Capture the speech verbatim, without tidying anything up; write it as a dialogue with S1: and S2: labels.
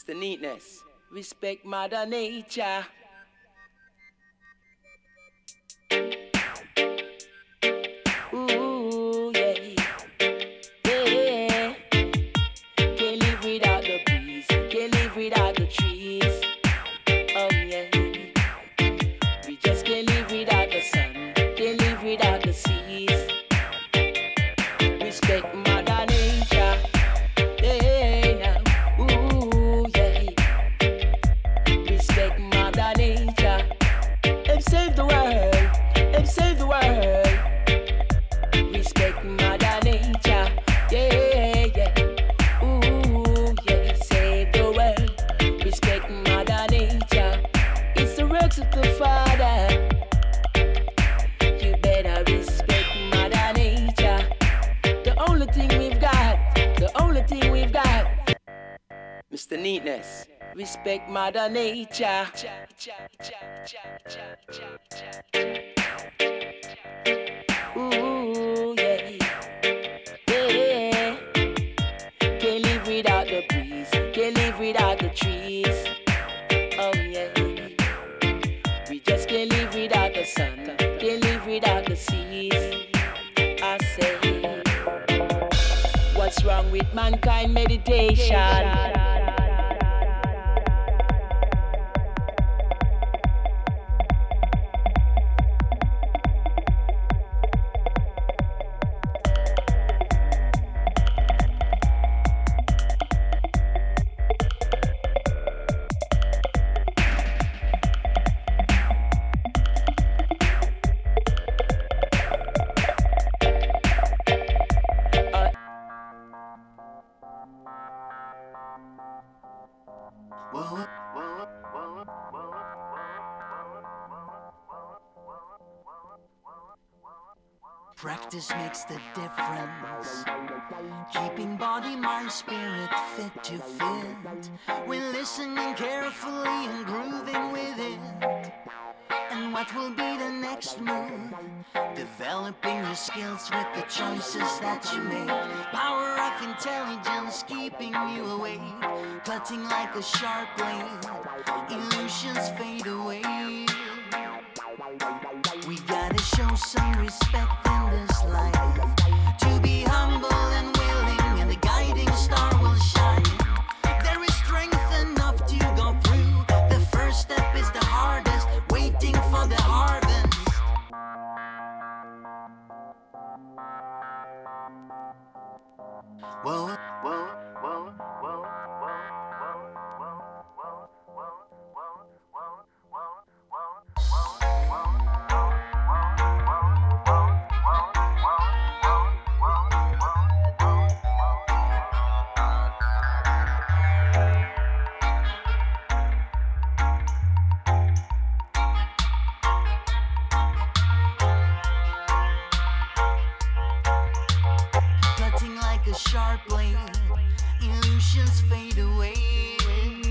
S1: The neatness. Respect Mother Nature. Ooh, yeah. Yeah. Can't live without the breeze. Can't live without the trees. Oh, yeah. We just can't live without the sun. Can't live without the seas. Respect Mother Nature. Yeah, now. Ooh, yeah. Respect Mother Nature. And save the world. And save the world. Respect Mother Nature. Yeah, yeah. Ooh, yeah. Save the world. Respect Mother Nature. It's the works of the Father. You better respect Mother Nature. The only thing we've got. The only thing we've got. Mister Neatness. Respect Mother Nature. Ooh, yeah. Yeah. Can't live without the breeze. Can't live without the trees. Oh, yeah. We just can't live without the sun. Can't live without the seas. I say, what's wrong with mankind meditation?
S2: Practice makes the difference. Keeping body, mind, spirit fit to fit. We're listening carefully and grooving with it. And what will be the next move? Developing your skills with the choices that you make. Power of intelligence keeping you awake. Cutting like a sharp blade. Illusions fade away. We gotta show some respect in this life. To be humble and willing, and the guiding star will shine. There is strength enough to go through. The first step is the hardest, waiting for the harvest. Whoa, whoa, whoa, whoa, cutting like a sharp blade, illusions fade away.